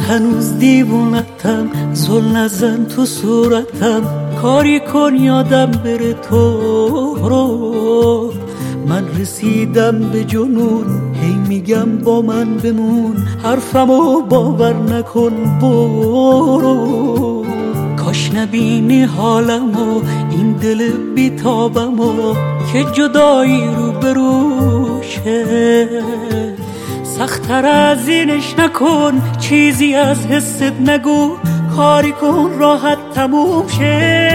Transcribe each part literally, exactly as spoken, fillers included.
هنوز دیوونتم، زل نزن تو صورتم، کاری کن یادم بره تو رو. من رسیدم به جنون، هی میگم با من بمون، حرفمو باور نکن برو. کاش نبینی حالمو، این دل بیتابمو که جدایی رو بروشه. سخت‌تر از اینش نکن، چیزی از حست نگو، کاری کن راحت تموم شه.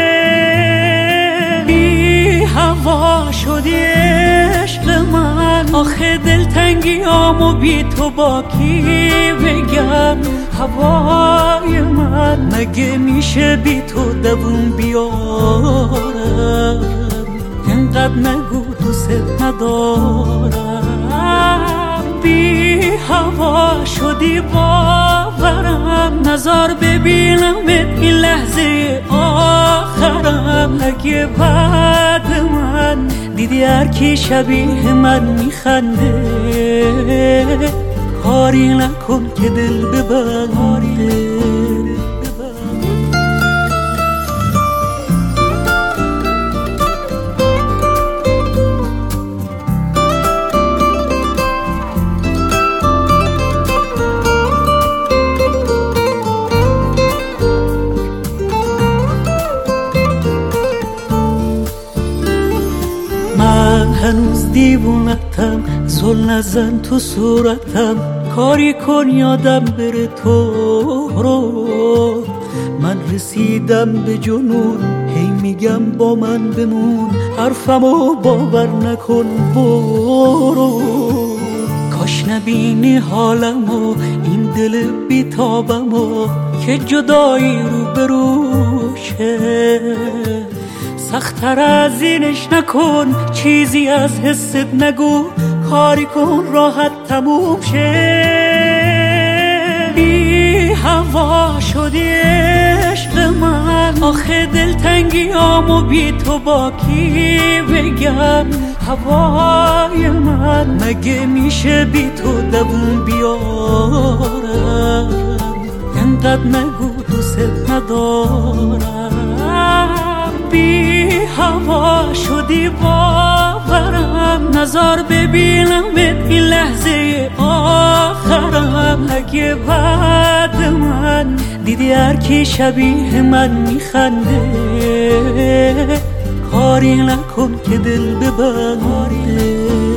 بی هوا شدی عشق من، آخه دلتنگیامو بی تو با کی بگم. هوای من مگه میشه بی تو دووم بیارم؟ اینقدر نگو دوست ندارم. بی هوا شدی باورم، نظر ببینم این لحظه آخرم. اگه بعد من دیدی هر کی شبیه من میخنده، کاری نکن که دل ببنده. من هنوز دیوونتم، زل نزن تو صورتم، کاری کن یادم بره تو رو. من رسیدم به جنون، هی میگم با من بمون، حرفمو باور نکن برو. کاش نبینی حالمو، این دل بیتابمو که جدایی رو بروشه. سخت‌تر از اینش نکن، چیزی از حست نگو، کاری کن راحت تموم شه. بی هوا شدی عشق من، آخه دلتنگیامو بی تو با کی بگم. هوای من مگه میشه بی تو دووم بیارم؟ اینقدر نگو دوست ندارم. بی هوا شدی باورم، نظر ببینم این لحظه آخرم. اگه بعد من دیدی هر کی شبیه من میخنده، کاری نکن که دل ببنده.